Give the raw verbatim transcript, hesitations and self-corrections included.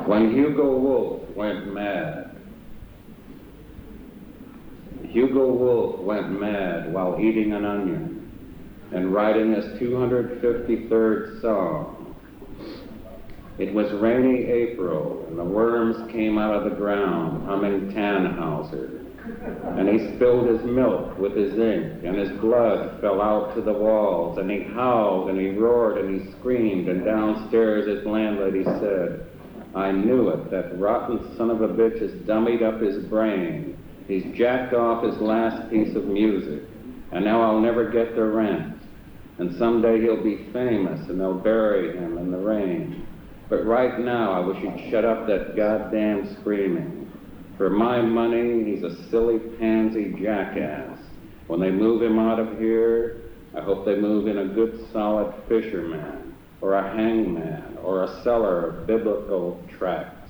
When Hugo Wolf went mad. Hugo Wolf went mad while eating an onion and writing his two hundred fifty-third song. It was rainy April, and the worms came out of the ground humming Tannhauser, and he spilled his milk with his ink, and his blood fell out to the walls, and he howled, and he roared, and he screamed, and downstairs his landlady said, "I knew it, that rotten son of a bitch has dummied up his brain. He's jacked off his last piece of music, and now I'll never get the rent. And someday he'll be famous, and they'll bury him in the rain. But right now, I wish he'd shut up that goddamn screaming. For my money, he's a silly pansy jackass. When they move him out of here, I hope they move in a good solid fisherman, or a hangman, or a seller of biblical tracts."